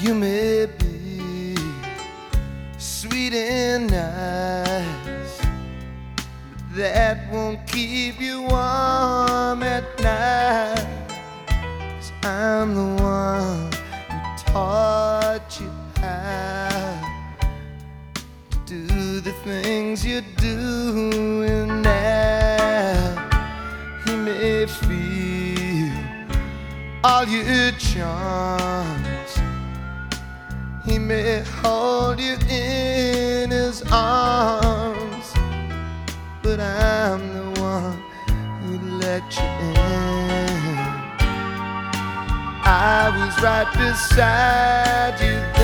You may be sweet and nice, but that won't keep you warm at night. 'Cause I'm the one who taught you how to do the things you're doing now. He may feel all your charms, he may hold you in his arms, but I'm the one who let you in. I was right beside you